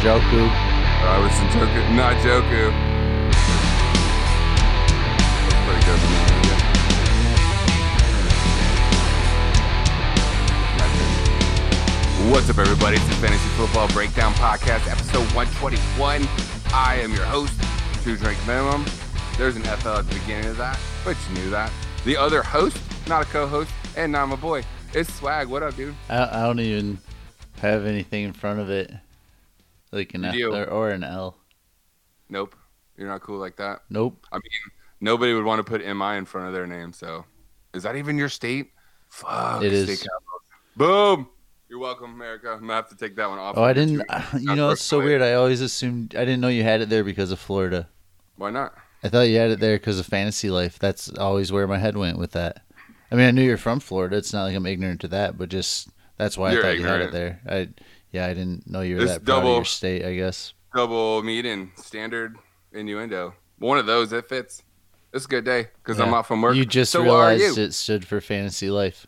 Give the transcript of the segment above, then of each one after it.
Joku. I was Joku, not Joku. That's pretty good. What's up, everybody? It's the Fantasy Football Breakdown Podcast, episode 121. I am your host, Two Drink Minimum. There's an FL at the beginning of that, but you knew that. The other host, not a co-host, and not my boy, it's Swag. What up, dude? I don't even have anything in front of it, like an F or an L. Nope. You're not cool like that? Nope. I mean, nobody would want to put MI in front of their name, so. Is that even your state? Fuck. It is. State capital. Boom! You're welcome, America. I'm going to have to take that one off. Oh, I didn't. You know, it's so weird. I always assumed. I didn't know you had it there because of Florida. Why not? I thought you had it there because of Fantasy Life. That's always where my head went with that. I mean, I knew you're from Florida. It's not like I'm ignorant to that, but just that's why I thought you had it there. I didn't know you were that proud of your state, I guess. Double meeting, standard innuendo. One of those, it fits. It's a good day because I'm off from work. You just realized it stood for Fantasy Life.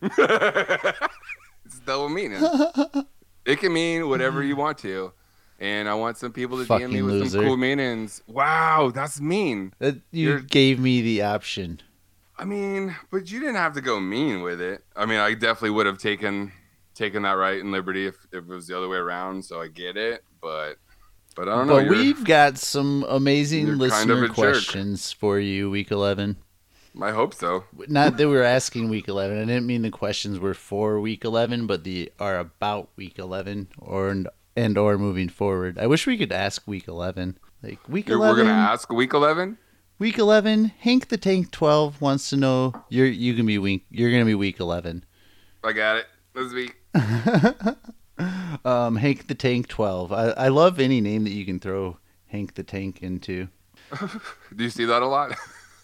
It's double meaning. It can mean whatever you want to. And I want some people to DM me with some cool meanings. Wow, that's mean. You gave me the option. I mean, but you didn't have to go mean with it. I mean, I definitely would have taken that right and liberty if it was the other way around, so I get it. But I don't know. But we've got some amazing listener questions for you, Week 11. I hope so. Not that we're asking Week 11. I didn't mean the questions were for Week 11, but they are about Week 11 or moving forward. I wish we could ask Week 11. Like Week 11. We're gonna ask Week 11. Week 11. Hank the Tank 12 wants to know you're gonna be Week 11. I got it. This week. Hank the Tank 12. I love any name that you can throw Hank the Tank into. Do you see that a lot?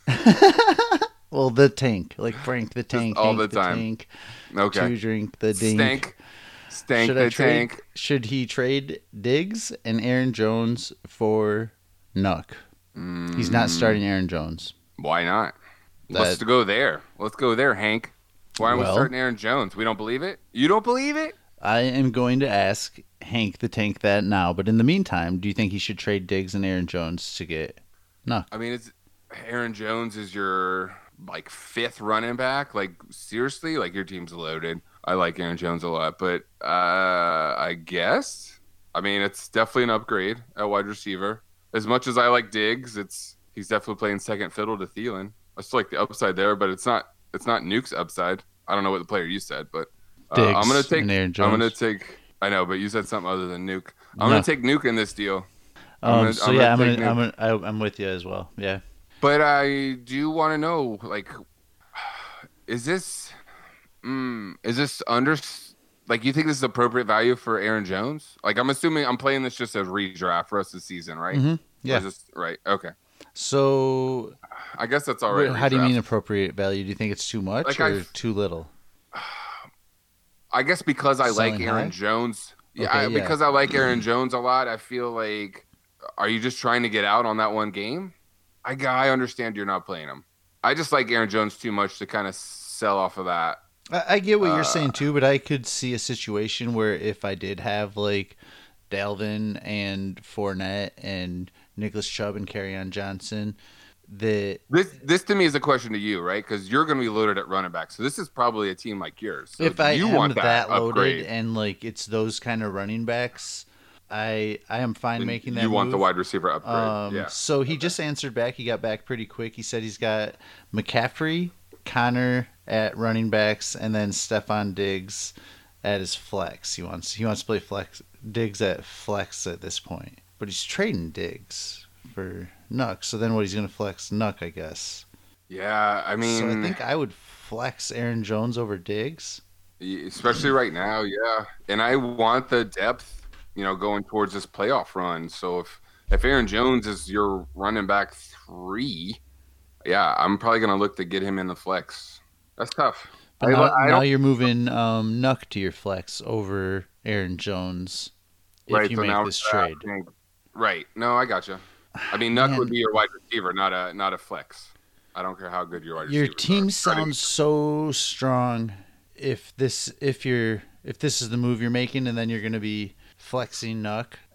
Well, the Tank, like Frank the Tank, all Hank the time. Tank, Okay. To drink the dink. Stank the tank. Should he trade Diggs and Aaron Jones for Nuck? He's not starting Aaron Jones. Why not? Let's go there. Let's go there, Hank. Why aren't we starting Aaron Jones? We don't believe it? You don't believe it? I am going to ask Hank the Tank that now, but in the meantime, do you think he should trade Diggs and Aaron Jones to get Nuck? I mean, Aaron Jones is your fifth running back. Like, seriously? Like, your team's loaded. I like Aaron Jones a lot, but I guess. I mean, it's definitely an upgrade at wide receiver. As much as I like Diggs, he's definitely playing second fiddle to Thielen. I still like the upside there, but it's not Nuke's upside. I don't know what the player you said, but I'm gonna take Aaron Jones. I'm gonna take. I know, but you said something other than Nuke. I'm gonna take Nuke in this deal. I'm with you as well. Yeah. But I do want to know, is this under? Like, you think this is appropriate value for Aaron Jones? Like, I'm assuming I'm playing this just as redraft for us this season, right? Mm-hmm. Yeah. Right. Okay. So, I guess that's all right. How do you mean appropriate value? Do you think it's too much or too little? I guess because I like Aaron Jones. Because I like Aaron Jones a lot, I feel like, are you just trying to get out on that one game? I understand you're not playing him. I just like Aaron Jones too much to kind of sell off of that. I get what you're saying too, but I could see a situation where if I did have Dalvin and Fournette and Nicholas Chubb and Kerryon Johnson, this to me is a question to you, right? Because you're going to be loaded at running back, so this is probably a team like yours. So if I want that loaded and it's those kind of running backs, I am fine making that. You want move. The wide receiver upgrade, yeah. So he just answered back. He got back pretty quick. He said he's got McCaffrey, Connor at running backs, and then Stephon Diggs at his flex. He wants to play Diggs at flex at this point, but he's trading Diggs for Nuck. So then he's going to flex Nuck, I guess. Yeah, I mean, so I think I would flex Aaron Jones over Diggs, especially right now. Yeah, and I want the depth, going towards this playoff run. So if Aaron Jones is your running back 3, yeah, I'm probably going to look to get him in the flex. That's tough. But now you're moving Nuck to your flex over Aaron Jones if you make this trade. Right. No, I gotcha. I mean, Nuck would be your wide receiver, not a flex. I don't care how good your wide receiver is. Your team sounds so strong if this is the move you're making and then you're going to be flexing Nuck.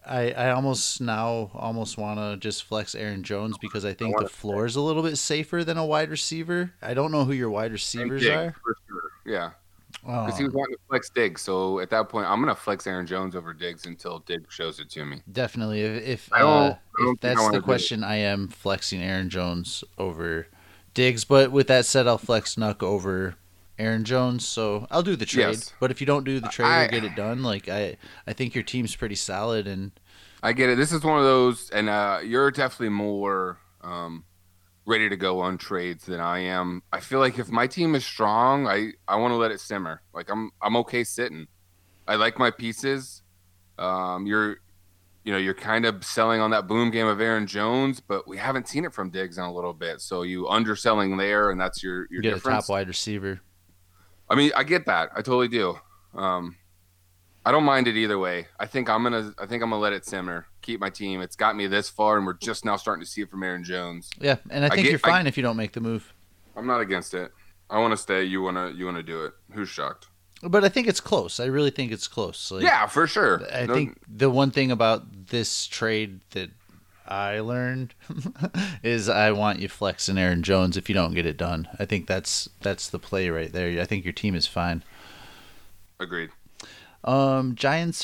I almost want to just flex Aaron Jones because I I think the want to floor is a little bit safer than a wide receiver. I don't know who your wide and receivers Diggs are. for sure. Yeah, because he was Um, wanting to flex Diggs. So at that point, I'm gonna flex Aaron Jones over Diggs until Diggs shows it to me. Definitely. I If don't think I that's want the to do it. question, I am flexing Aaron Jones over Diggs. But with that said, I'll flex Nuck over Aaron Jones. So I'll do the trade. Yes, But if you don't do the trade or I get it done, like I think your team's pretty solid. And I get it. This is one of those, and you're definitely more ready to go on trades than I am. I feel like if my team is strong, I want to let it simmer. Like I'm okay sitting. I like my pieces. You're you're kind of selling on that boom game of Aaron Jones, but we haven't seen it from Diggs in a little bit. So you underselling there, and that's your get a top difference. wide receiver. I mean, I get that. I totally do. Um, I don't mind it either way. I think I'm gonna let it simmer. Keep my team. It's got me this far, and we're just now starting to see it from Aaron Jones. Yeah, and I I think get. you're fine if you don't make the move. I'm not against it. I want to stay. You wanna do it. Who's shocked? But I think it's close. I really think it's close. Like Yeah, for sure. I No, think the one thing about this trade that I learned is I want you flexing Aaron Jones if you don't get it done. I think that's the play right there. I think your team is fine. agreed. Giants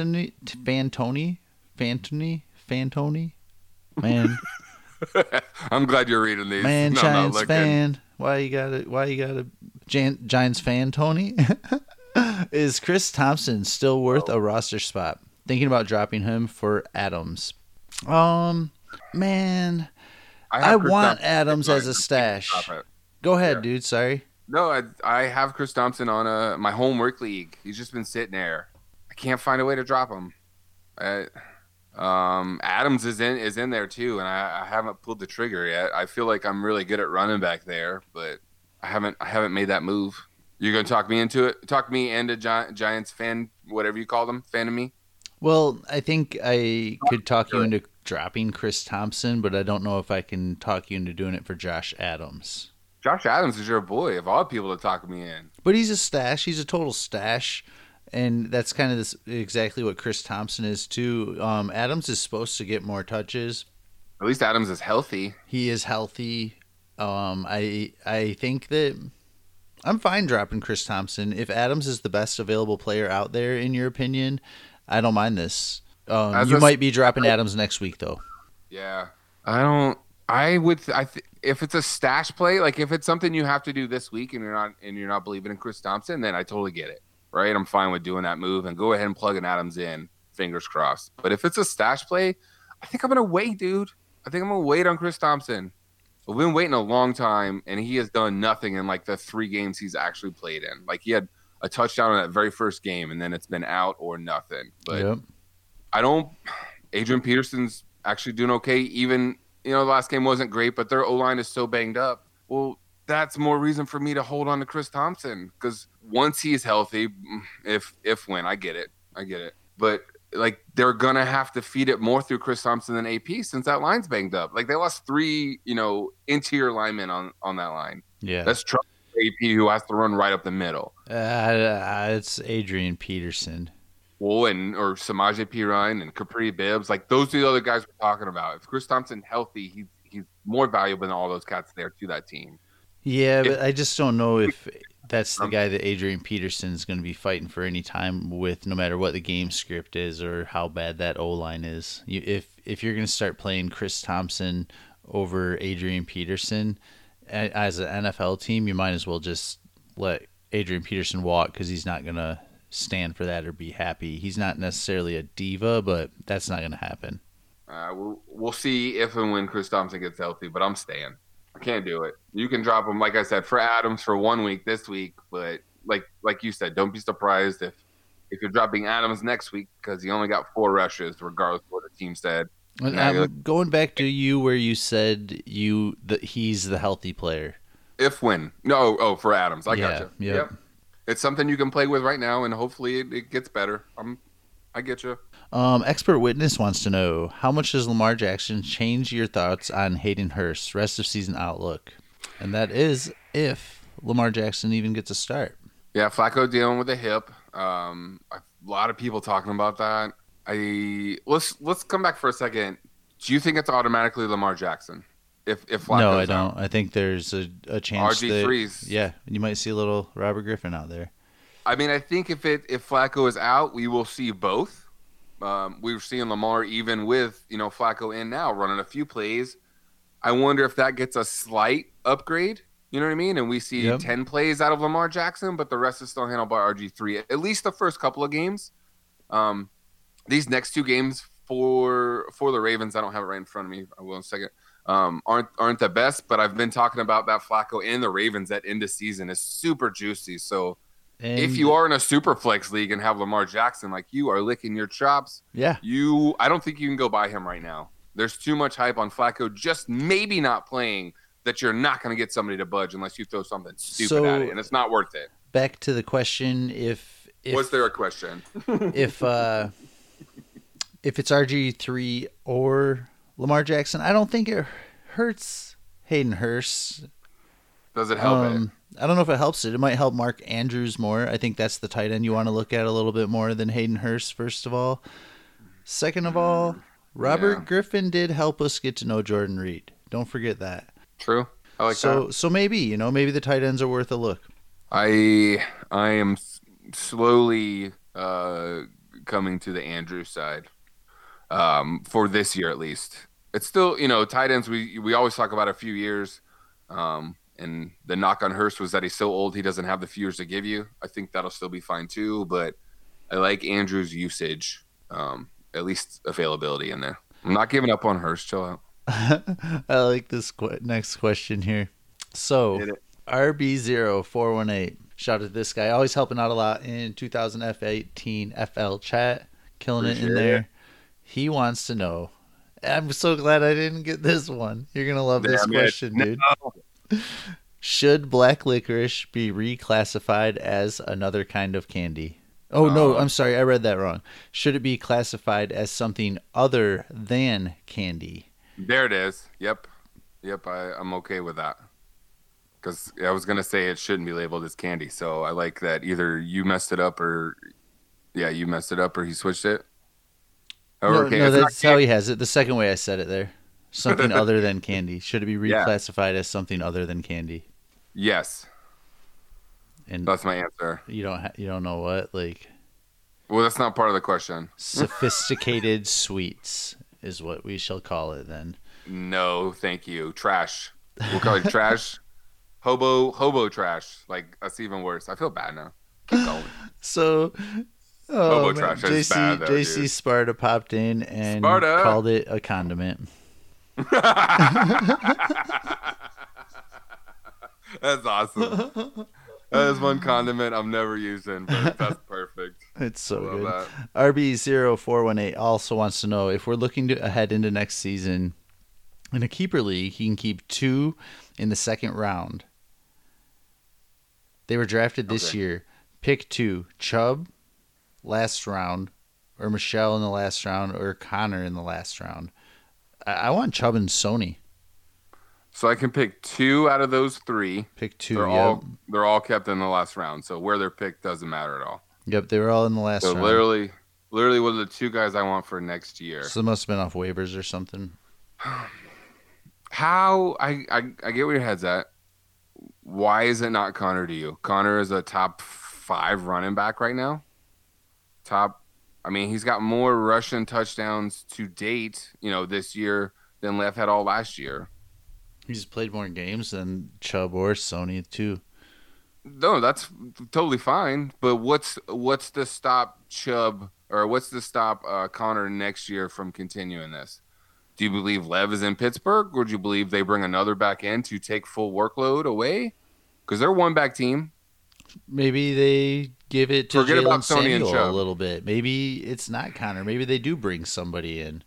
Fantoni, man, I'm glad you're reading these. man, No, I'm not Giants looking. fan. Why you got Giants fan Tony? Is Chris Thompson still worth a roster spot? Thinking about dropping him for Adams. Um, man, I I have Chris want Thompson. Adams as a Stop stash. it. Go ahead, Yeah. dude. Sorry. No, I have Chris Thompson on my homework league. He's just been sitting there. I can't find a way to drop him. I, Adams is in there too, and I haven't pulled the trigger yet. I feel like I'm really good at running back there, but I haven't made that move. You're gonna talk me into it? Talk me into Giants fan, whatever you call them, fan of me. Well, I think I could talk you into dropping Chris Thompson, but I don't know if I can talk you into doing it for Josh Adams. Josh Adams is your boy of all people to talk me in. But he's a stash. He's a total stash. And that's kind of exactly what Chris Thompson is too. Adams is supposed to get more touches. At least Adams is healthy. He is healthy. I think that I'm fine dropping Chris Thompson. If Adams is the best available player out there, in your opinion, I don't mind this. As You a might be dropping Adams next week, though. Yeah. I don't. I would. If it's a stash play, like if it's something you have to do this week, and you're not believing in Chris Thompson, then I totally get it. Right. I'm fine with doing that move and go ahead and plug an Adams in. Fingers crossed. But if it's a stash play, I think I'm gonna wait, dude. I think I'm gonna wait on Chris Thompson. We've been waiting a long time, and he has done nothing in like the 3 games he's actually played in. Like he had a touchdown in that very first game, and then it's been out or nothing. But Yep. I don't. Adrian Peterson's actually doing okay. Even the last game wasn't great, but their O line is so banged up. Well, that's more reason for me to hold on to Chris Thompson because once he's healthy, if when I get it, but like they're gonna have to feed it more through Chris Thompson than AP since that line's banged up. Like they lost 3 interior linemen on that line. Yeah. That's Trump AP who has to run right up the middle. It's Adrian Peterson. Well, or Samaje Perine and Capri Bibbs, like those are the other guys we're talking about. If Chris Thompson healthy, he's more valuable than all those cats there to that team. Yeah, If but I just don't know if that's the guy that Adrian Peterson is going to be fighting for any time with, no matter what the game script is or how bad that O line is. If you're going to start playing Chris Thompson over Adrian Peterson as an NFL team, you might as well just let Adrian Peterson walk because he's not going to stand for that or be happy. He's not necessarily a diva, but that's not going to happen. we'll see if and when Chris Thompson gets healthy, but I'm staying. I can't do it. You can drop him, like I said, for Adams for 1 week this week, but like you said, don't be surprised if you're dropping Adams next week because he only got 4 rushes, regardless of what the team said. And Now you're I'm going back to you where you said that he's the healthy player. If when no, for Adams, I Yeah, gotcha. yep. It's something you can play with right now, and hopefully it gets better. I get you. Expert Witness wants to know, how much does Lamar Jackson change your thoughts on Hayden Hurst rest of season outlook? And that is if Lamar Jackson even gets a start. Yeah, Flacco dealing with a hip. A lot of people talking about that. Let's come back for a second. Do you think it's automatically Lamar Jackson if No, I Flacco's don't. out? I think there's a chance that, RG3's. yeah, you might see a little Robert Griffin out there. I mean, I think if Flacco is out, we will see both. We were seeing Lamar even with Flacco in now running a few plays. I wonder if that gets a slight upgrade. You know what I mean? And we see Yep. 10 plays out of Lamar Jackson, but the rest is still handled by RG3. At least the first couple of games. Um, these next two games for the Ravens, I don't have it right in front of me. I will in a second. Aren't the best, but I've been talking about that Flacco and the Ravens at end of season is super juicy. So And if you are in a super flex league and have Lamar Jackson, like you are licking your chops, yeah, I don't think you can go buy him right now. There's too much hype on Flacco just maybe not playing that you're not going to get somebody to budge unless you throw something stupid at it, and it's not worth it. back to the question: if Was there a question? if it's RG3 or Lamar Jackson, I don't think it hurts Hayden Hurst. Does it help it? I don't know if it helps it. It might help Mark Andrews more. I think that's the tight end you want to look at a little bit more than Hayden Hurst, first of all. Second of all, Robert Griffin did help us get to know Jordan Reed. Don't forget that. True. I like that. So maybe, maybe the tight ends are worth a look. I am slowly coming to the Andrews side for this year at least. It's still, tight ends, we always talk about a few years. And the knock on Hurst was that he's so old he doesn't have the few years to give you. I think that'll still be fine too, but I like Andrews' usage, at least availability in there. I'm not giving up on Hurst. Chill out. I like this next question here. So, RB0418, shout out to this guy. Always helping out a lot in 2018 FL chat. Killing it in there. He wants to know. I'm so glad I didn't get this one. You're going to love this question, dude. Should black licorice be reclassified as another kind of candy? Oh, no, I'm sorry. I read that wrong. Should it be classified as something other than candy? There it is. Yep. I'm okay with that. Because I was going to say it shouldn't be labeled as candy. So I like that either you messed it up or he switched it. No, that's how he has it. The second way I said it there. Something other than candy. Should it be reclassified as something other than candy? Yes. And that's my answer. You don't know what? Well, that's not part of the question. Sophisticated sweets is what we shall call it then. No, thank you. Trash. We'll call it trash. Hobo trash. That's even worse. I feel bad now. Keep going. So Hobo trash is bad, though, JC dude. Sparta popped in and called it a condiment. That's awesome. That is one condiment I'm never using, but that's perfect. It's so good. RB0418 also wants to know if we're looking ahead into next season in a keeper league, he can keep 2 in the second round. They were drafted this year. Pick 2, Chubb last round, or Michelle in the last round, or Connor in the last round. I want Chubb and Sony. So I can pick 2 out of those 3. Pick 2. They're all kept in the last round. So where they're picked doesn't matter at all. Yep, they were all in the last round. So literally, what are the 2 guys I want for next year? So they must have been off waivers or something. How I get where your head's at. Why is it not Connor to you? Connor is a top 5 running back right now. He's got more rushing touchdowns to date, this year than Lev had all last year. He's played more games than Chubb or Sony too. No, that's totally fine. But what's to stop Chubb or what's to stop Connor next year from continuing this? Do you believe Lev is in Pittsburgh, or do you believe they bring another back in to take full workload away? Because they're one back team. Maybe they give it to Jalen Samuel a little bit. Maybe it's not Connor. Maybe they do bring somebody in.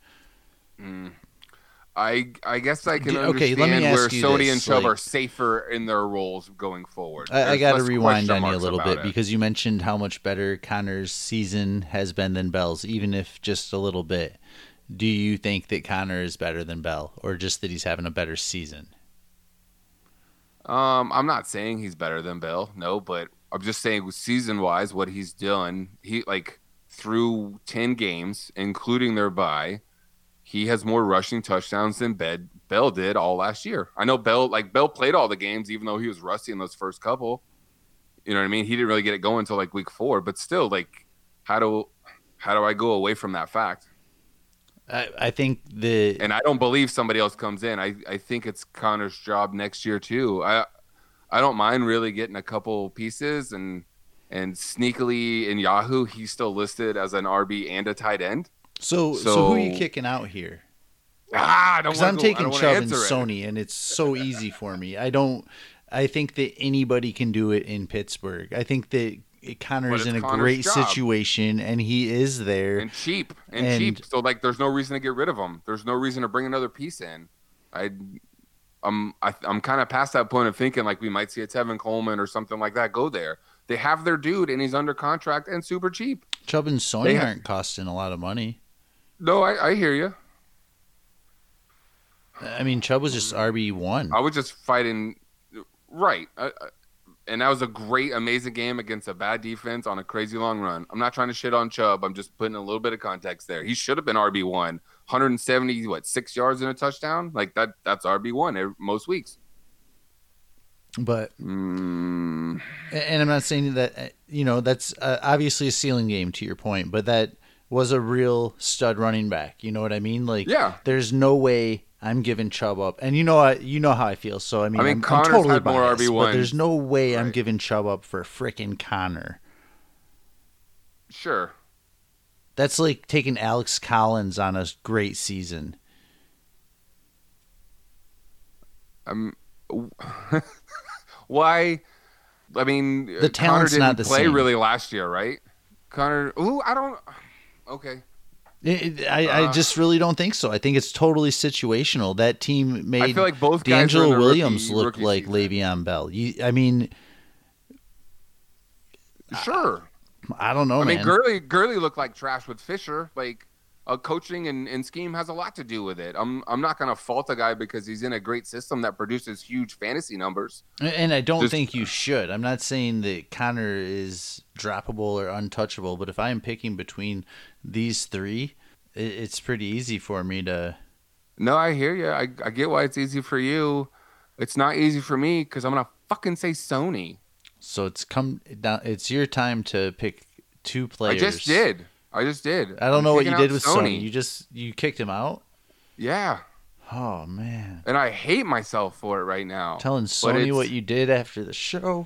I guess I can understand where Sony and Chubb are safer in their roles going forward. I got to rewind on you a little bit because you mentioned how much better Connor's season has been than Bell's, even if just a little bit. Do you think that Connor is better than Bell, or just that he's having a better season? I'm not saying he's better than Bell, no, but I'm just saying season-wise, what he's doing. through 10 games, including their bye, he has more rushing touchdowns than Bell did all last year. I know Bell played all the games, even though he was rusty in those first couple. You know what I mean? He didn't really get it going until like week 4, but still, like, how do I go away from that fact? I think and I don't believe somebody else comes in. I think it's Connor's job next year too. I don't mind really getting a couple pieces and sneakily in Yahoo he's still listed as an RB and a tight end. So who are you kicking out here? Because I'm taking Chubb and Sony, and it's so easy for me. I think that anybody can do it in Pittsburgh. I think that Connor is in a great situation, and he is there and cheap. So like, there's no reason to get rid of him. There's no reason to bring another piece in. I'm kind of past that point of thinking like we might see a Tevin Coleman or something like that go there. They have their dude, and he's under contract and super cheap. Chubb and Sony aren't costing a lot of money. No, I hear you. I mean, Chubb was just RB1. I was just fighting, right. And that was a great, amazing game against a bad defense on a crazy long run. I'm not trying to shit on Chubb. I'm just putting a little bit of context there. He should have been RB1. 170, 6 yards and a touchdown? Like, that's RB1 most weeks. But, and I'm not saying that, that's obviously a ceiling game to your point, but that was a real stud running back. You know what I mean? Like, yeah. There's no way I'm giving Chubb up, and you know how I feel. So I'm totally had more biased, RB1s. but there's no way I'm giving Chubb up for frickin' Connor. Sure, that's like taking Alex Collins on a great season. Why? I mean, the talent's Connor not the didn't play same. Really last year, right? Connor. I don't. Okay. I just really don't think so. I think it's totally situational. That team made I feel like both guys D'Angelo Williams look rookie like season. Le'Veon Bell. I mean, sure. I don't know, I man. mean, Gurley looked like trash with Fisher. Like, coaching and scheme has a lot to do with it. I'm not going to fault a guy because he's in a great system that produces huge fantasy numbers. And I don't think you should. I'm not saying that Connor is droppable or untouchable, but if I am picking between these three, it's pretty easy for me to. No, I hear you. I get why it's easy for you. It's not easy for me because I'm going to fucking say Sony. So it's your time to pick two players. I just did. I don't know what you did with Sony. You kicked him out? Yeah. Oh, man. And I hate myself for it right now. Telling Sony what you did after the show.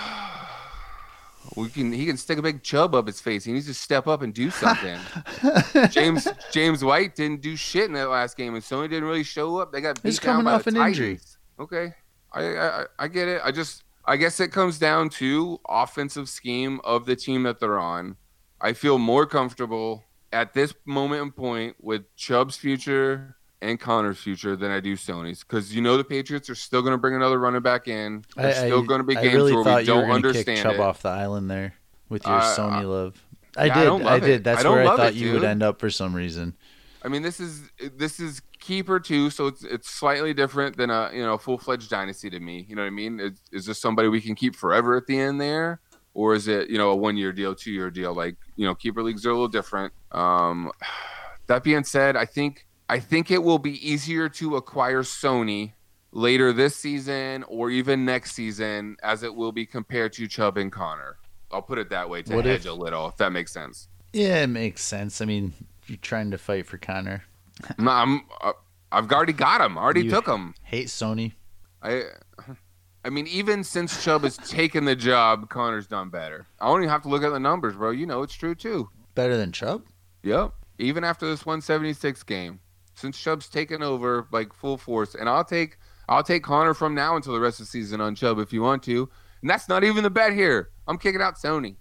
He can stick a big Chubb up his face. He needs to step up and do something. James White didn't do shit in that last game, and Sony didn't really show up. They got beat down by the Titans. Injury. Okay. I get it. I guess it comes down to offensive scheme of the team that they're on. I feel more comfortable at this moment in point with Chubb's future and Connor's future than I do Sony's, because the Patriots are still going to bring another running back in. There's still going to be games where we don't understand kick Chubb off the island there with your Sony love. I did. That's where I thought you would end up for some reason. I mean, this is keeper too, so it's slightly different than a full-fledged dynasty to me. You know what I mean? Is this somebody we can keep forever at the end there? Or is it, a 1-year deal, 2-year deal? Like, keeper leagues are a little different. That being said, I think it will be easier to acquire Sony later this season or even next season as it will be compared to Chubb and Connor. I'll put it that way to hedge a little, if that makes sense. Yeah, it makes sense. I mean, you're trying to fight for Connor. I've already got him. I already took him. Hate Sony. I mean, even since Chubb has taken the job, Connor's done better. I don't even have to look at the numbers, bro. It's true, too. Better than Chubb? Yep. Even after this 176 game. Since Chubb's taken over, like, full force. And I'll take Connor from now until the rest of the season on Chubb if you want to. And that's not even the bet here. I'm kicking out Sony.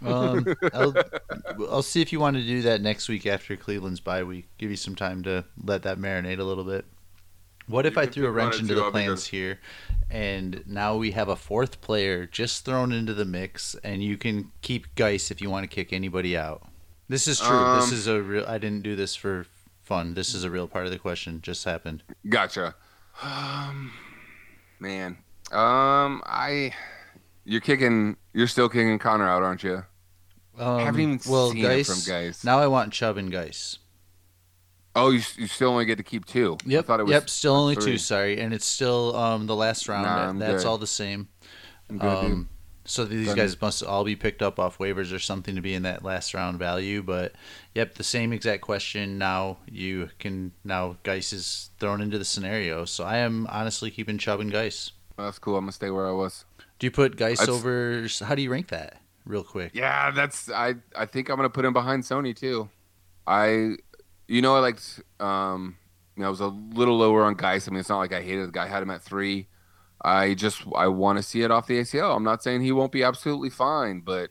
I'll see if you want to do that next week after Cleveland's bye week. Give you some time to let that marinate a little bit. What if I threw a wrench into the plans here, and now we have a fourth player just thrown into the mix, and you can keep Geis if you want to kick anybody out? This is true. This is a real. I didn't do this for fun. This is a real part of the question. Just happened. Gotcha. Man. You're still kicking Connor out, aren't you? Haven't even seen it from Geis. Geis. Now I want Chubb and Geis. Oh, you still only get to keep 2. I Yep. thought it was Yep. Still only 3. 2. Sorry, and it's still the last round. Nah, I'm That's good. all the same. I'm good, dude. So these guys must all be picked up off waivers or something to be in that last round value. But yep, the same exact question. Now Geis is thrown into the scenario. So I am honestly keeping Chubb and Geis. Well, that's cool. I'm gonna stay where I was. Do you put Geis over? How do you rank that? Real quick. Yeah, I think I'm gonna put him behind Sony too. I liked I was a little lower on Geis. I mean, it's not like I hated the guy. I had him at 3. I want to see it off the ACL. I'm not saying he won't be absolutely fine, but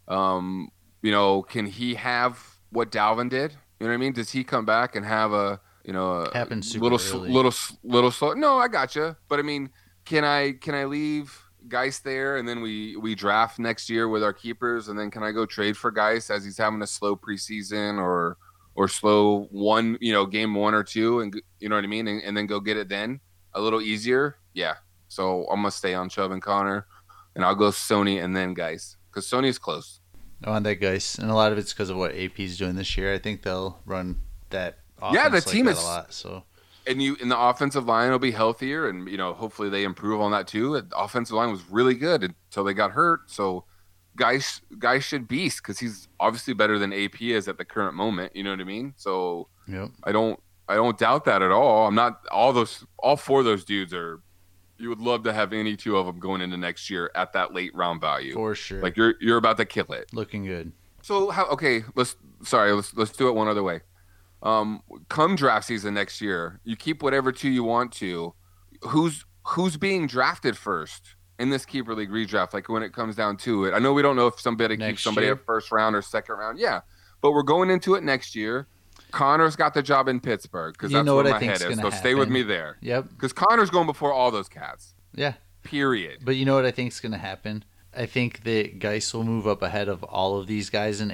can he have what Dalvin did? You know what I mean? Does he come back and have a Happens super little slow? No, I gotcha. But I mean, can I leave Geis there and then we draft next year with our keepers, and then can I go trade for Geis as he's having a slow preseason or slow game 1 or 2, and you know what I mean, and then go get it then a little easier? Yeah. So I'm gonna stay on Chubb and Connor, and I'll go Sony and then Geis because Sony's close. I want that Geis, and a lot of it's because of what AP's doing this year. I think they'll run that. Yeah, the team is a lot. So, and the offensive line will be healthier, and hopefully they improve on that too. The offensive line was really good until they got hurt. So, Geis should beast because he's obviously better than AP is at the current moment. You know what I mean? So, yep. I don't doubt that at all. I'm not all 4 of those dudes are. You would love to have any 2 of them going into next year at that late round value. For sure. Like you're about to kill it. Looking good. So let's do it one other way. Come draft season next year, you keep whatever 2 you want to. Who's being drafted first in this keeper league redraft? Like when it comes down to it, I know we don't know if somebody keeps somebody at first round or second round. Yeah, but we're going into it next year. Connor's got the job in Pittsburgh because that's where my head is. So stay with me there. Yep. Because Connor's going before all those cats. Yeah. Period. But you know what I think is going to happen? I think that Geis will move up ahead of all of these guys in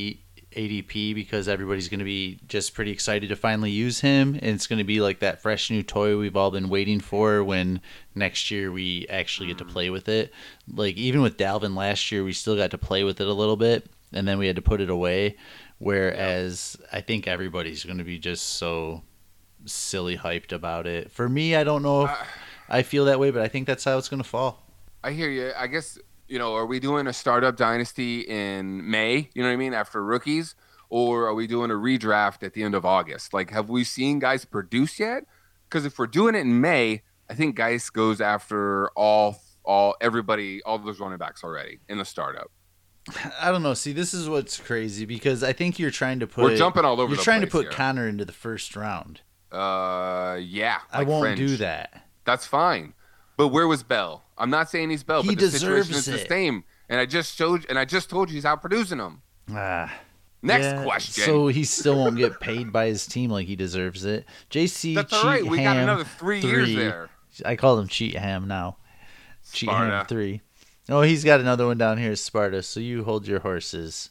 ADP because everybody's going to be just pretty excited to finally use him. And it's going to be like that fresh new toy we've all been waiting for when next year we actually get to play with it. Like even with Dalvin last year, we still got to play with it a little bit, and then we had to put it away. Whereas I think everybody's going to be just so silly hyped about it. For me, I don't know if I feel that way, but I think that's how it's going to fall. I hear you. I guess, are we doing a startup dynasty in May, you know what I mean, after rookies? Or are we doing a redraft at the end of August? Like, have we seen guys produce yet? Because if we're doing it in May, I think Geis goes after everybody, all those running backs already in the startup. I don't know. See, this is what's crazy because I think you're trying to put. We're jumping all over. You're trying to put Connor into the first round. Yeah. I won't do that. That's fine. But where was Bell? I'm not saying he's Bell, but the situation is the same. And I just told you he's out producing him. Next question. So he still won't get paid by his team like he deserves it. JC. That's all right. We got another 3 years there. I call him Cheat Ham now. Cheat Sparta. Ham 3. Oh, he's got another one down here, Sparta. So you hold your horses.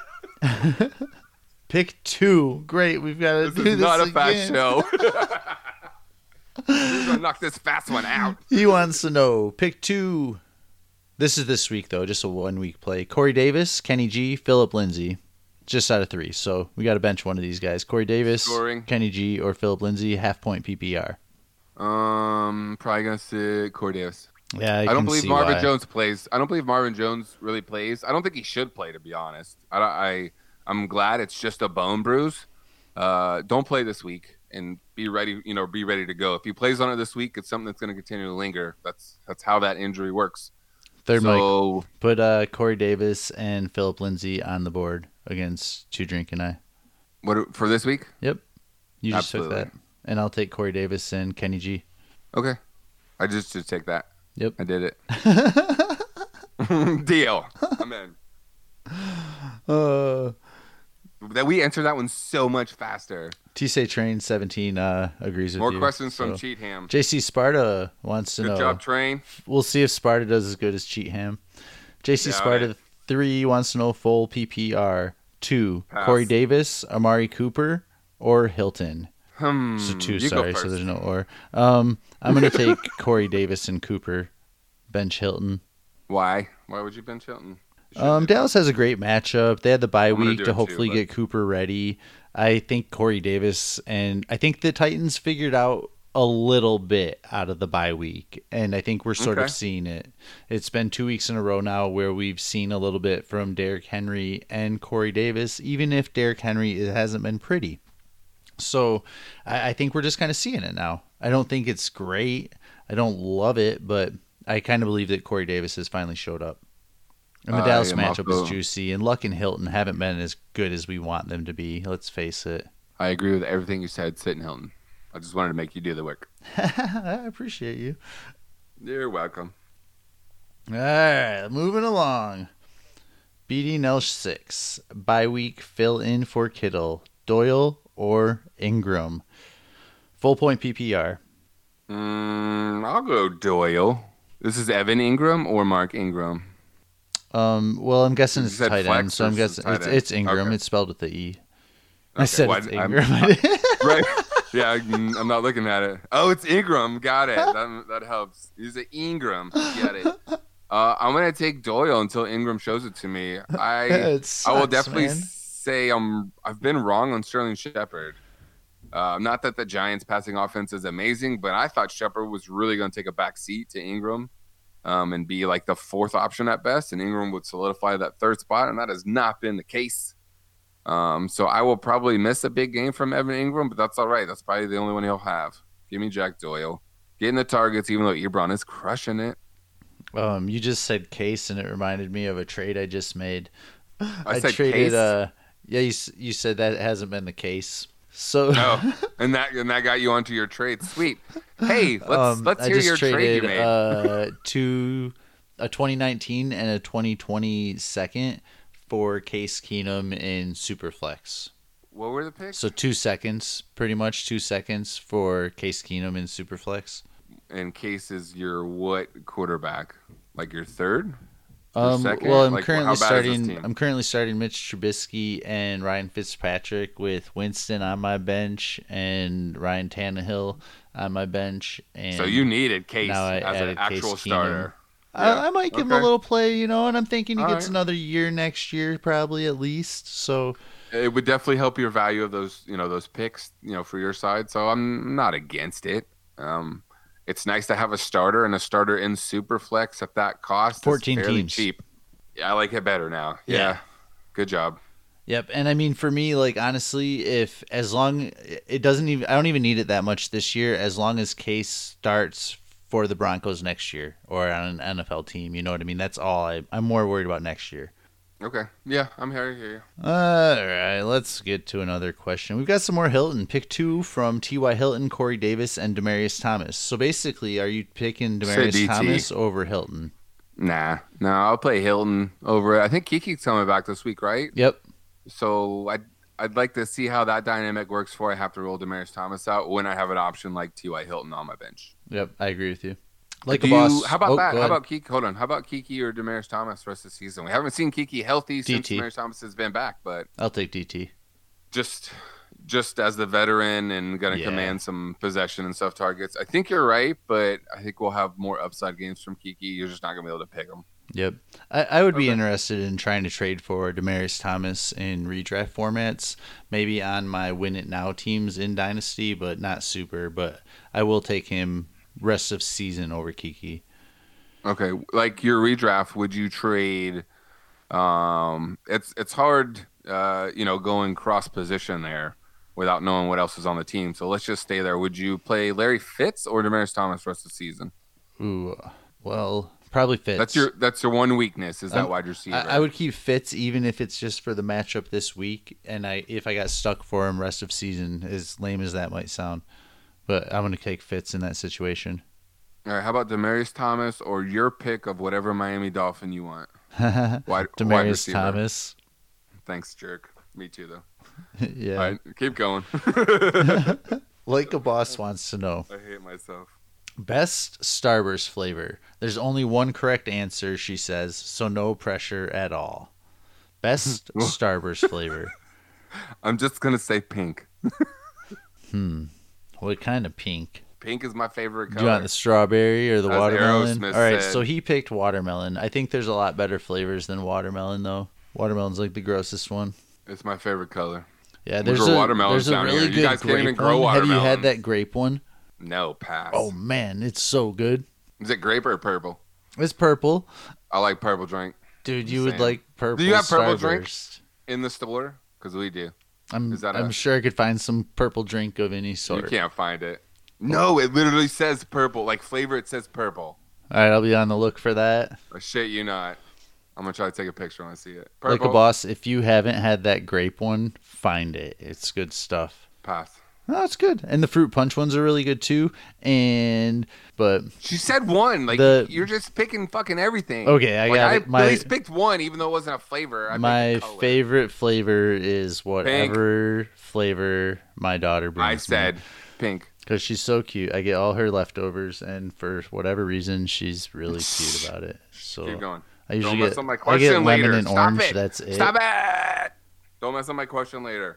Pick 2. Great. We've got to do this again. This is not a fast show. We're going to knock this fast one out. He wants to know. Pick 2. This is this week, though. Just a 1-week play. Corey Davis, Kenny G, Phillip Lindsay. Just out of 3. So we got to bench one of these guys. Corey Davis, Scoring. Kenny G, or Phillip Lindsay. Half-point PPR. Probably going to sit Corey Davis. Yeah, I don't believe Marvin Jones plays. I don't believe Marvin Jones really plays. I don't think he should play, to be honest. I'm glad it's just a bone bruise. Don't play this week and be ready. Be ready to go. If he plays on it this week, it's something that's going to continue to linger. That's how that injury works. Third Mike, put Corey Davis and Phillip Lindsay on the board against Two Drink and I. What for this week? Yep, you just took that, and I'll take Corey Davis and Kenny G. Okay, I just should take that. Yep. I did it. Deal. I'm in. That we answered that one so much faster. T-Say Train 17 agrees with More you. questions from Cheat Ham. JC Sparta wants to know. Good job, Train. We'll see if Sparta does as good as Cheat Ham. JC Sparta 3 wants to know full PPR. 2, Pass. Corey Davis, Amari Cooper, or Hilton. So 2, sorry, so there's no or. I'm going to take Corey Davis and Cooper. Bench Hilton. Why? Why would you bench Hilton? Dallas has a great matchup. They had the bye I'm gonna week do to it too, hopefully but get Cooper ready. I think Corey Davis and I think the Titans figured out a little bit out of the bye week, and I think we're sort of okay. seeing it. It's been 2 weeks in a row now where we've seen a little bit from Derrick Henry and Corey Davis, even if Derrick Henry it hasn't been pretty. So I think we're just kind of seeing it now. I don't think it's great. I don't love it, but I kind of believe that Corey Davis has finally showed up. And the I Dallas am matchup is also. juicy, and Luck and Hilton haven't been as good as we want them to be. Let's face it. I agree with everything you said, Sit and Hilton. I just wanted to make you do the work. I appreciate you. You're welcome. All right, moving along. BD 6. Bye week fill in for Kittle, Doyle, or Ingram. Full point PPR. I'll go Doyle. This is Evan Ingram or Mark Ingram? Well, I'm guessing You it's said tight end, flex so I'm versus guessing tight end. it's Ingram. Okay. It's spelled with the E. I Okay. said Well, it's I'm Ingram. right. Yeah, I'm not looking at it. Oh, it's Ingram. Got it. That helps. He's an Ingram. Get it. I'm gonna take Doyle until Ingram shows it to me. It I will sucks, definitely man. say I've been wrong on Sterling Shepard. Not that the Giants' passing offense is amazing, but I thought Shepard was really going to take a back seat to Ingram and be like the fourth option at best, and Ingram would solidify that third spot, and that has not been the case. So I will probably miss a big game from Evan Ingram, but that's all right. That's probably the only one he'll have. Give me Jack Doyle. Getting the targets, even though Ebron is crushing it. You just said case, and it reminded me of a trade I just made. I I said traded. case. Yeah, you said that hasn't been the case. So, Oh, and that got you onto your trade. Sweet. Hey, let's I hear just your trade you traded made. to a 2019 and a 2020 second for Case Keenum in Superflex. What were the picks? So 2 seconds, pretty much 2 seconds for Case Keenum in Superflex. And Case is your what quarterback? Like your third? Your second? Well, I'm Like currently how bad is this starting. team? I'm currently starting Mitch Trubisky and Ryan Fitzpatrick with Winston on my bench and Ryan Tannehill on my bench. And So you needed Case now I as an added Case actual Keenum. starter. Yeah. I might give him a Okay. little play, and I'm thinking he All gets right. another year next year, probably at least. So It would definitely help your value of those picks, for your side. So I'm not against it. It's nice to have a starter and a starter in Superflex at that cost is 14 fairly teams. cheap. Yeah, I like it better now. Yeah. Yeah. Good job. Yep, and I mean for me, like honestly, if as long it doesn't even I don't even need it that much this year. As long as Case starts for the Broncos next year or on an NFL team, you know what I mean. That's all. I'm more worried about next year. Okay. Yeah, I'm here to hear you. All right, let's get to another question. We've got some more Hilton. Pick two from T.Y. Hilton, Corey Davis, and Demarius Thomas. So basically, are you picking Say Demarius DT. Thomas over Hilton? Nah, no, I'll play Hilton over it. I think Kiki's coming back this week, right? Yep. So I'd like to see how that dynamic works before I have to roll Demarius Thomas out when I have an option like T.Y. Hilton on my bench. Yep, I agree with you. Like Do a boss. you, how about Oh, that? go How ahead. about Kiki? Hold on. How about Kiki or Demarius Thomas the rest of the season? We haven't seen Kiki healthy since DT. Demarius Thomas has been back, but I'll take DT. just as the veteran and going to Yeah. command some possession and stuff targets. I think you're right, but I think we'll have more upside games from Kiki. You're just not going to be able to pick them. Yep. I would be Okay. interested in trying to trade for Demarius Thomas in redraft formats, maybe on my win it now teams in Dynasty, but not super. But I will take him rest of season over Kiki. Okay, like your redraft, would you trade? It's hard, going cross position there without knowing what else is on the team. So let's just stay there. Would you play Larry Fitz or Demarius Thomas rest of the season? Ooh, well, probably Fitz. That's your one weakness is that Um, wide receiver. I would keep Fitz even if it's just for the matchup this week, and if I got stuck for him rest of season, as lame as that might sound, but I'm gonna take Fitz in that situation. All right, how about Demarius Thomas or your pick of whatever Miami Dolphin you want? Wide Demarius receiver. Thomas. Thanks, jerk. Me too, though. Yeah. All right, keep going. Like a boss wants to know. I hate myself. Best Starburst flavor. There's only one correct answer, she says, so no pressure at all. Best Starburst flavor. I'm just gonna say pink. What kind of pink? Pink is my favorite Do color. you want the strawberry or the As watermelon? Aerosmith All right, said. so he picked watermelon. I think there's a lot better flavors than watermelon, though. Watermelon's like the grossest one. It's my favorite color. Yeah, We grow watermelons there's a down really here. good You guys can't even grape grow one. Have you had watermelons. that grape one? No, pass. Oh man, it's so good. Is it grape or purple? It's purple, I like purple drink dude. Just You would saying. like purple. Do you have purple drink? Starburst. in the store because we do. I'm Is that I'm a- sure I could find some purple drink of any sort. You can't find it. No, it literally says purple. Like flavor, it says purple. All right, I'll be on the look for that. I shit you not. I'm gonna try to take a picture when I see it. Like Purple. a boss, if you haven't had that grape one, find it. It's good stuff. Pass. Oh, it's good. And the fruit punch ones are really good too. But She said one. Like you're just picking fucking everything. okay, I Like, got I it. at least picked one, even though it wasn't a flavor. I My picked a color. favorite flavor is whatever flavor my daughter brings. I said pink. because she's so cute. I get all her leftovers, and for whatever reason, she's really cute about it. So Keep going. I usually Don't get mess up my I get question lemon later. and Stop orange. it. That's it. Stop it. Don't mess up my question later.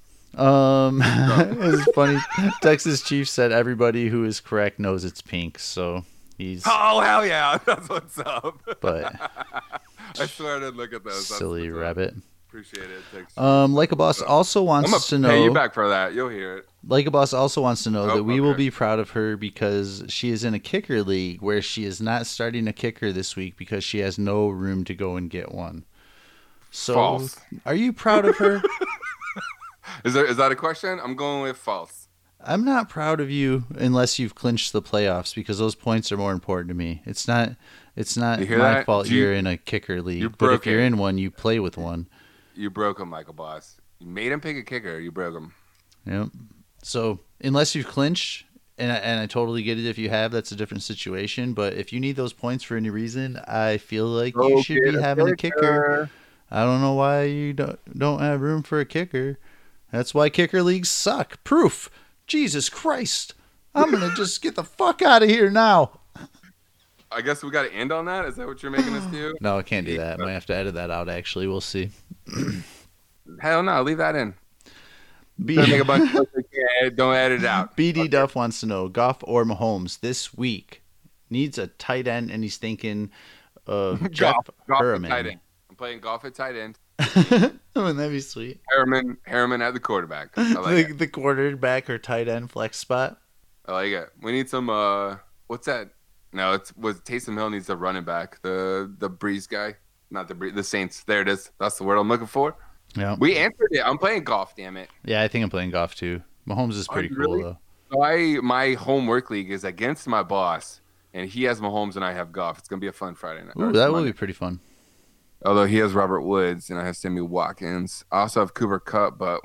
It's funny. Texas Chief said everybody who is correct knows it's pink, so he's Oh hell yeah, that's what's up. but I swear I didn't look at those. That's silly what's up. rabbit. Appreciate it. Thanks. Like a boss also I'm wants to gonna pay you know. back for that. You'll hear it. Like a boss also wants to know Oh, that we will okay. be proud of her because she is in a kicker league where she is not starting a kicker this week because she has no room to go and get one. So, False. are you proud of her? Is that a question? I'm going with false. I'm not proud of you unless you've clinched the playoffs because those points are more important to me. It's not You hear my that? fault You- you're in a kicker league, you but if broke you're it. in one, you play with one. You broke him, Michael Boss. You made him pick a kicker. You broke him. Yep. So unless you've clinched, and I totally get it if you have, that's a different situation. But if you need those points for any reason, I feel like you should be having a kicker. I don't know why you don't have room for a kicker. That's why kicker leagues suck. Proof. Jesus Christ. I'm gonna just get the fuck out of here now. I guess we got to end on that. Is that what you're making us do? No, I can't do that. I might have to edit that out. Actually, we'll see. Hell no. Leave that in. B- Don't make a bunch of don't edit it out. BD Duff wants to know Goff or Mahomes this week needs a tight end, and he's thinking of Jeff Golf at tight Herman. end. I'm playing golf at tight end. Wouldn't that be sweet? Harriman at the quarterback. I like it. The quarterback or tight end flex spot. I like it. We need some. What's that? No, Taysom Hill needs a running back. The Breeze guy, not the Breeze. The Saints. There it is. That's the word I'm looking for. Yeah, We answered it. I'm playing golf. Damn it. yeah. I think I'm playing Goff too. Mahomes is pretty you cool really? though. So my home work league is against my boss, and he has Mahomes and I have golf. It's gonna be a fun Friday night. Ooh, or that will Monday. be pretty fun. Although he has Robert Woods and I have Sammy Watkins. I also have Cooper Kupp, but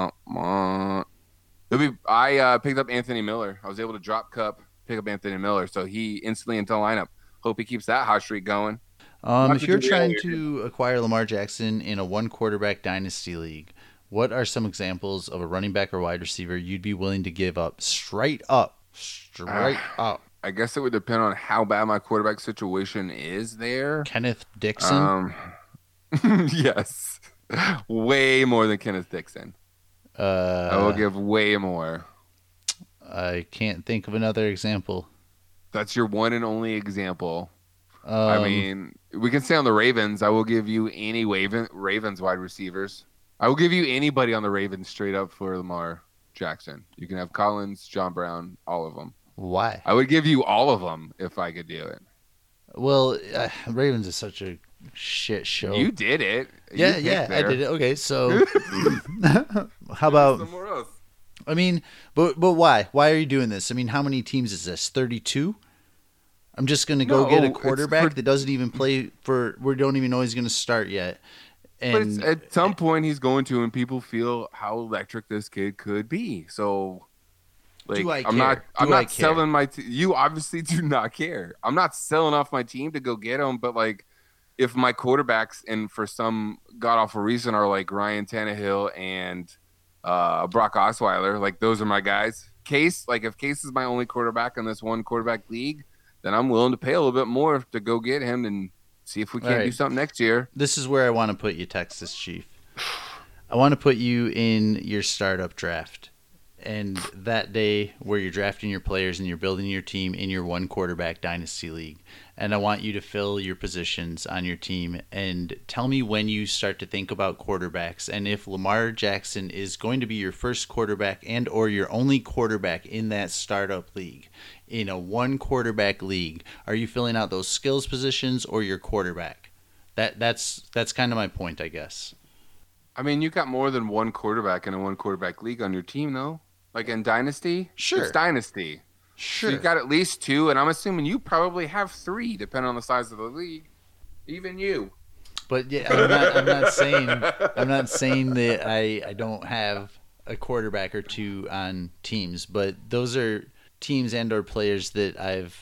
I picked up Anthony Miller. I was able to drop Kupp, pick up Anthony Miller, so he instantly into the lineup. Hope he keeps that hot streak going. If you're trying to acquire Lamar Jackson in a one quarterback dynasty league, what are some examples of a running back or wide receiver you'd be willing to give up straight up? I guess it would depend on how bad my quarterback situation is there. Kenneth Dixon. Yes. Way more than Kenneth Dixon. I will give way more. I can't think of another example. That's your one and only example. I mean, we can stay on the Ravens. I will give you any Ravens wide receivers. I will give you anybody on the Ravens straight up for Lamar Jackson. You can have Collins, John Brown, all of them. why? I would give you all of them if I could do it. Well, Ravens is such a shit show. You did it. yeah, I did it. Okay, so how about? Somewhere else. I mean, but why? Why are you doing this? I mean, how many teams is this? 32. I'm just gonna go No, get a it's quarterback for- that doesn't even play for. We don't even know he's gonna start yet. But And at some point he's going to, and people feel how electric this kid could be. So, like, Do I I'm not, care? I'm Do I not care? selling my. You obviously do not care. I'm not selling off my team to go get him. But like, if my quarterbacks, and for some god awful reason, are like Ryan Tannehill and Brock Osweiler, like those are my guys. Case, like if Case is my only quarterback in this one quarterback league, then I'm willing to pay a little bit more to go get him and see if we can't All right. do something next year. this is where I want to put you, Texas Chief. I want to put you in your startup draft. and that day where you're drafting your players and you're building your team in your one quarterback dynasty league. And I want you to fill your positions on your team and tell me when you start to think about quarterbacks and if Lamar Jackson is going to be your first quarterback and or your only quarterback in that startup league. In a one quarterback league, are you filling out those skills positions or your quarterback? That's kind of my point, I guess. I mean, you got more than one quarterback in a one quarterback league on your team, though. Like in Dynasty? Sure. It's Dynasty. Sure. So you got at least 2, and I'm assuming you probably have 3, depending on the size of the league. Even you. But yeah, I'm not saying that I don't have a quarterback or 2 on teams, but those are teams and or players that I've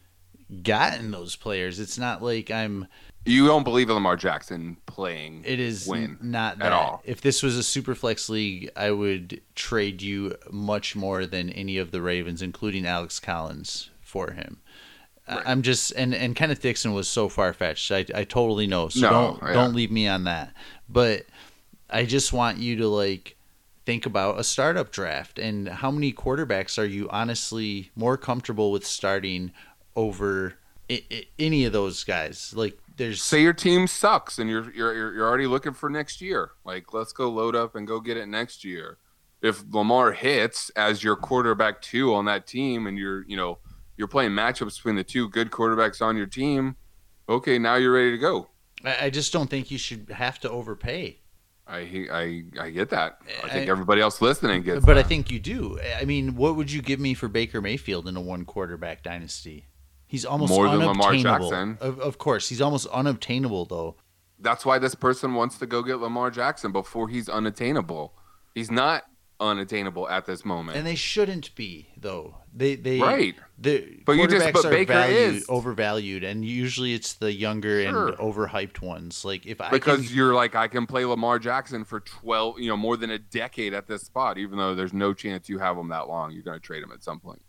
gotten those players. It's not like You don't believe in Lamar Jackson playing. It is not that. At all. If this was a Superflex league, I would trade you much more than any of the Ravens, including Alex Collins, for him. Right. I'm just and Kenneth Dixon was so far fetched. I totally know. So don't leave me on that. But I just want you to think about a startup draft and how many quarterbacks are you honestly more comfortable with starting over any of those guys? Say your team sucks and you're already looking for next year. Let's go load up and go get it next year. If Lamar hits as your quarterback 2 on that team and you're playing matchups between the 2 good quarterbacks on your team, okay, now you're ready to go. I just don't think you should have to overpay. I get that. I think everybody else listening gets that. But I think you do. I mean, what would you give me for Baker Mayfield in a one quarterback dynasty? He's almost more than unobtainable. Lamar Jackson. Of course, he's almost unobtainable, though. That's why this person wants to go get Lamar Jackson before he's unattainable. He's not unattainable at this moment, and they shouldn't be, though. They right. But Baker is overvalued, and usually it's the younger and overhyped ones. You're I can play Lamar Jackson for 12, more than a decade at this spot, even though there's no chance you have him that long. You're going to trade him at some point.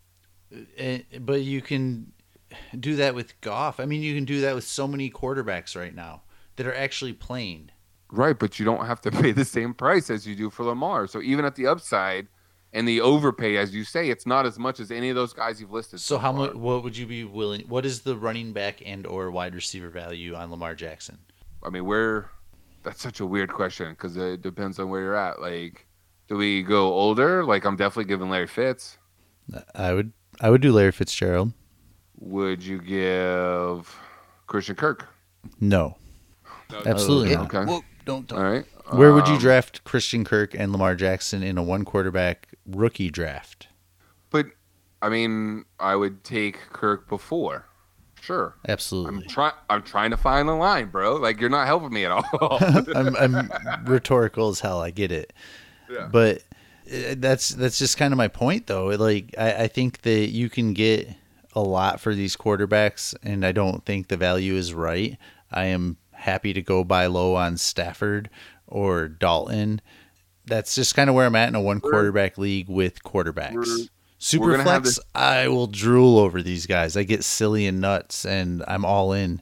But you can do that with Goff. I mean, you can do that with so many quarterbacks right now that are actually playing. Right, but you don't have to pay the same price as you do for Lamar. So even at the upside and the overpay, as you say, it's not as much as any of those guys you've listed. So how much? What would you be willing? What is the running back and or wide receiver value on Lamar Jackson? I mean, that's such a weird question because it depends on where you're at. Do we go older? I'm definitely giving Larry Fitz. I would do Larry Fitzgerald. Would you give Christian Kirk? No. Absolutely not. Okay. Well, don't. All right. Where would you draft Christian Kirk and Lamar Jackson in a one quarterback rookie draft? But I mean, I would take Kirk before. Sure. Absolutely. I'm trying to find the line, bro. You're not helping me at all. I'm rhetorical as hell. I get it. Yeah. But that's just kind of my point, though. I think that you can get a lot for these quarterbacks, and I don't think the value is right. I am happy to go buy low on Stafford or Dalton. That's just kind of where I'm at in a one quarterback league with quarterbacks. Superflex, I will drool over these guys. I get silly and nuts, and I'm all in.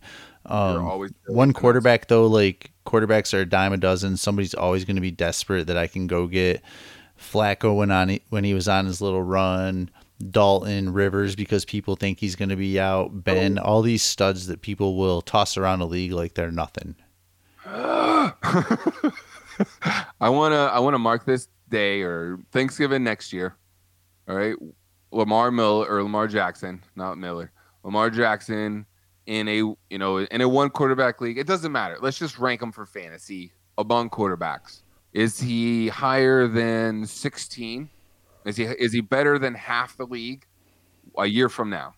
One quarterback, though, quarterbacks are a dime a dozen. Somebody's always going to be desperate that I can go get. Flacco when he was on his little run. Dalton, Rivers, because people think he's going to be out. Ben, all these studs that people will toss around a league like they're nothing. I wanna mark this day or Thanksgiving next year. All right, Lamar Jackson, not Miller. Lamar Jackson in a one quarterback league. It doesn't matter. Let's just rank them for fantasy among quarterbacks. Is he higher than 16? Is he better than half the league a year from now?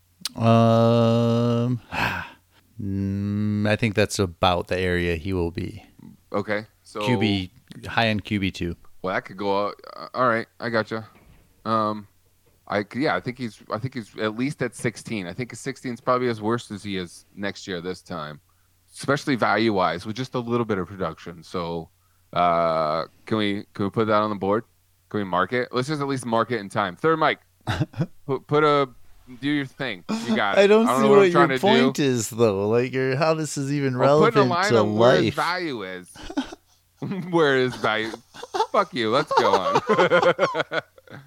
I think that's about the area he will be. Okay, so QB, high end QB2. Well, that could go out. All right, I gotcha. I think he's at least at 16. I think 16 is probably as worse as he is next year this time, especially value wise with just a little bit of production. So, can we put that on the board? Can we mark it? Let's just at least mark it in time. Third mic, do your thing. You got it. I don't see what your point is, though. how this is even relevant putting a line to on life. Where his value is. Where his value? Fuck you. Let's go on.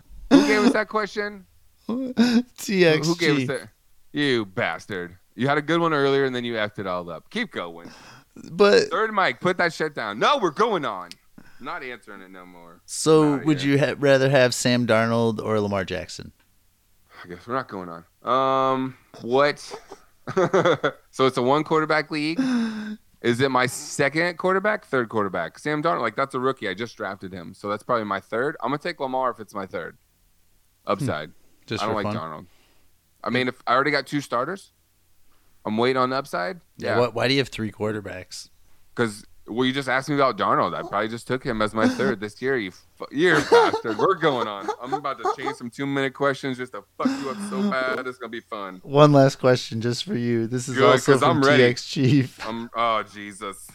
Who gave us that question? TXG. Who gave us that? You bastard. You had a good one earlier, and then you effed it all up. Keep going. But Third mic, put that shit down. No, we're going on. I'm not answering it no more. so, would you rather have Sam Darnold or Lamar Jackson? I guess we're not going on. What? So it's a one quarterback league. Is it my second quarterback, third quarterback? Sam Darnold, like that's a rookie. I just drafted him, so that's probably my third. I'm gonna take Lamar if it's my third. Upside. Just I don't for like fun? Darnold. I mean, if I already got 2 starters, I'm waiting on the upside. Yeah. Why do you have 3 quarterbacks? Because you just asked me about Darnold. I probably just took him as my third this year. You're a bastard. We're going on. I'm about to change some 2-minute questions just to fuck you up so bad. It's gonna be fun. One last question just for you. This is Good, also 'cause from I'm ready. TX Chief. Oh Jesus.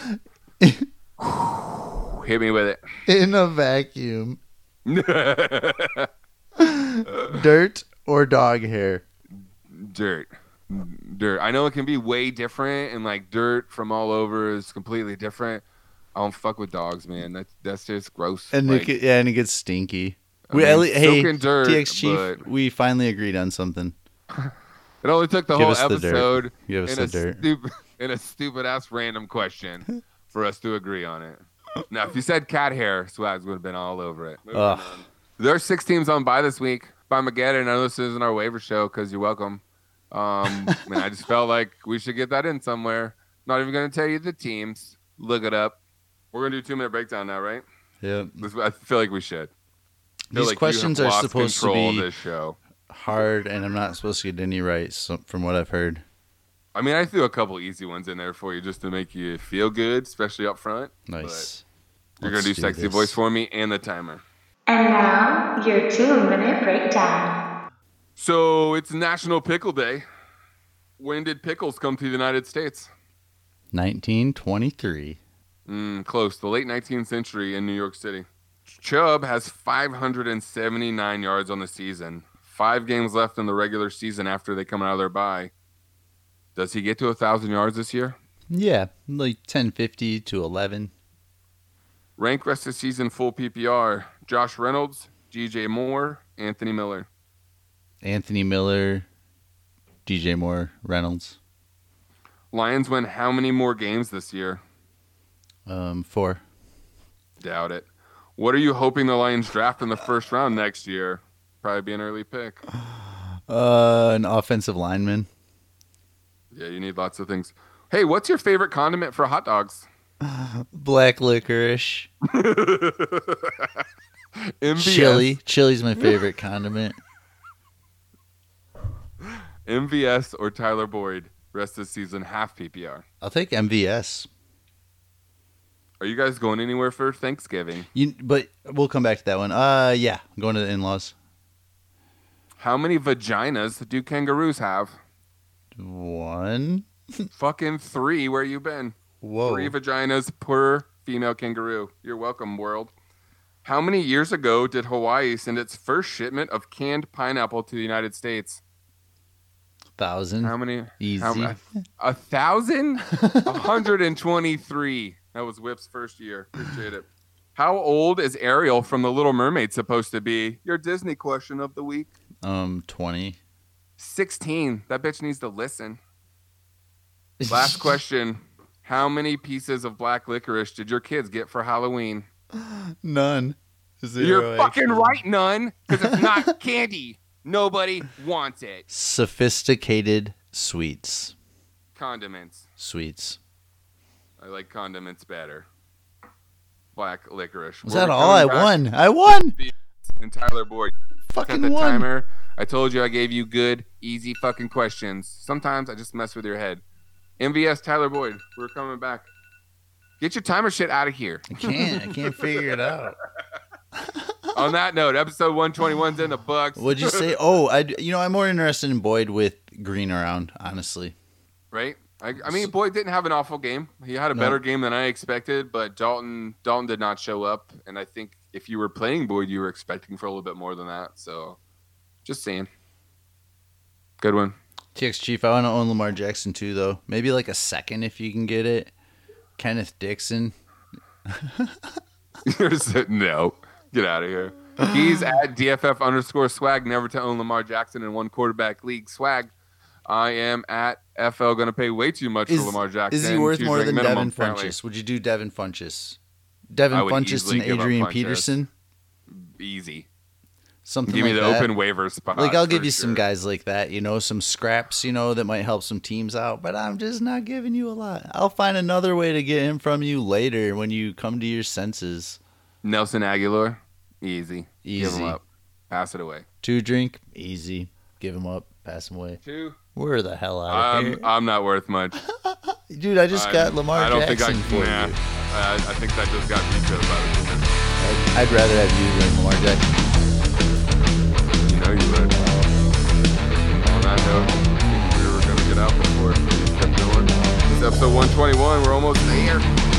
Hit me with In a vacuum, it. dirt or dog hair? Dirt. I know it can be way different, and like dirt from all over is completely different. I don't fuck with dogs, man. That's just gross. And like, and it gets stinky. I mean, Hey, soaking dirt, TX Chief, but we finally agreed on something. it only took the Give whole us the dirt. episode Give us in the a dirt. in a stupid ass random question for us to agree on it. Now, if you said cat hair, Swags would have been all over it. Moving Ugh. on. There are 6 teams on bye this week. By Mageddon, I know this isn't our waiver show because you're welcome. I just felt like we should get that in somewhere. Not even going to tell you the teams. Look it up. We're going to do 2-minute breakdown now, right? Yep. I feel like we should. These questions are supposed to control be this show. hard, and I'm not supposed to get any right, from what I've heard. I mean, I threw a couple easy ones in there for you just to make you feel good, especially up front. Nice. But you're going to do sexy voice for me and the timer. And now, your 2-minute breakdown. So it's National Pickle Day. When did pickles come to the United States? 1923. Close. The late 19th century in New York City. Chubb has 579 yards on the season. 5 games left in the regular season after they come out of their bye. Does he get to 1,000 yards this year? Yeah, like 1050 to 11. Rank rest of season full PPR. Josh Reynolds, DJ Moore, Anthony Miller. Anthony Miller, DJ Moore, Reynolds. Lions win how many more games this year? 4. Doubt it. What are you hoping the Lions draft in the first round next year? Probably be an early pick. An offensive lineman. Yeah, you need lots of things. Hey, what's your favorite condiment for hot dogs? Black licorice. MVS. Chili. Chili's my favorite condiment. MVS or Tyler Boyd? Rest of the season, half PPR. I'll take MVS. Are you guys going anywhere for Thanksgiving? But we'll come back to that one. Yeah, I'm going to the in-laws. How many vaginas do kangaroos have? 1. Fucking 3. Where you been? Whoa. 3 vaginas per female kangaroo. You're welcome, world. How many years ago did Hawaii send its first shipment of canned pineapple to the United States? 1,000. How many? Easy. 1,000? 123. That was Whip's first year. Appreciate it. How old is Ariel from The Little Mermaid supposed to be? Your Disney question of the week. 20. 16. That bitch needs to listen. Last question. How many pieces of black licorice did your kids get for Halloween? None. 0, You're fucking actually. right, none. Because it's not candy. Nobody wants it. Sophisticated sweets. Condiments. Sweets. I like condiments better. Black licorice. Was that all? I won. I won. And Tyler Boyd. Fucking Set the won. timer. I told you I gave you good, easy fucking questions. Sometimes I just mess with your head. MVS Tyler Boyd. We're coming back. Get your timer shit out of here. I can't figure it out. On that note, episode 121's in the books. What'd you say? Oh, I'm more interested in Boyd with Green around, honestly. Right? I mean, Boyd didn't have an awful game. He had a better game than I expected, but Dalton did not show up. And I think if you were playing Boyd, you were expecting for a little bit more than that. So, just saying. Good one. TX Chief, I want to own Lamar Jackson too, though. Maybe like a second if you can get it. Kenneth Dixon. No. Get out of here. He's at DFF_swag. Never to own Lamar Jackson in one quarterback league. Swag. I am at FL. Going to pay way too much for Lamar Jackson. Is he worth Two more drink than minimum, Devin apparently. Funchess? Would you do Devin Funchess? Devin I would Funchess easily and give up Adrian Funchess. Peterson? Easy. Something Give like me the that. open waiver spot. Like, I'll give for you some sure. guys like that, some scraps, that might help some teams out, but I'm just not giving you a lot. I'll find another way to get him from you later when you come to your senses. Nelson Aguilar. Easy. Give Easy. him up. Pass it away. 2 drink, easy. Give him up, pass him away. 2. We're the hell out of here. I'm not worth much. Dude, I just got Lamar I don't Jackson think for you. I think that just got vetoed by the Jets. I'd rather have you than Lamar Jackson. You know you would. On that note, I think we were going to get out before we kept going. This is episode 121. We're almost there.